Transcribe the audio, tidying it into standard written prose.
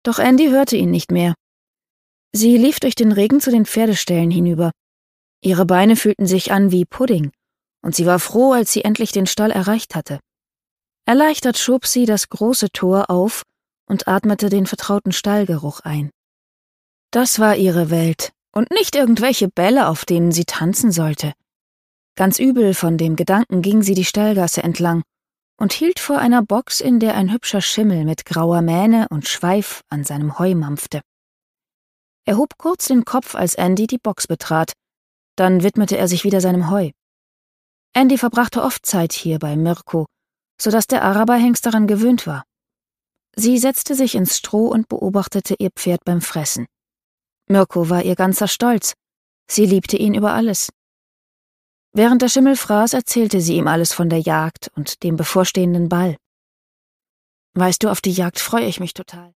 Doch Andy hörte ihn nicht mehr. Sie lief durch den Regen zu den Pferdeställen hinüber. Ihre Beine fühlten sich an wie Pudding, und sie war froh, als sie endlich den Stall erreicht hatte. Erleichtert schob sie das große Tor auf und atmete den vertrauten Stallgeruch ein. Das war ihre Welt und nicht irgendwelche Bälle, auf denen sie tanzen sollte. Ganz übel von dem Gedanken ging sie die Stallgasse entlang und hielt vor einer Box, in der ein hübscher Schimmel mit grauer Mähne und Schweif an seinem Heu mampfte. Er hob kurz den Kopf, als Andy die Box betrat, dann widmete er sich wieder seinem Heu. Andy verbrachte oft Zeit hier bei Mirko, sodass der Araberhengst daran gewöhnt war. Sie setzte sich ins Stroh und beobachtete ihr Pferd beim Fressen. Mirko war ihr ganzer Stolz. Sie liebte ihn über alles. Während der Schimmel fraß, erzählte sie ihm alles von der Jagd und dem bevorstehenden Ball. »Weißt du, auf die Jagd freue ich mich total«,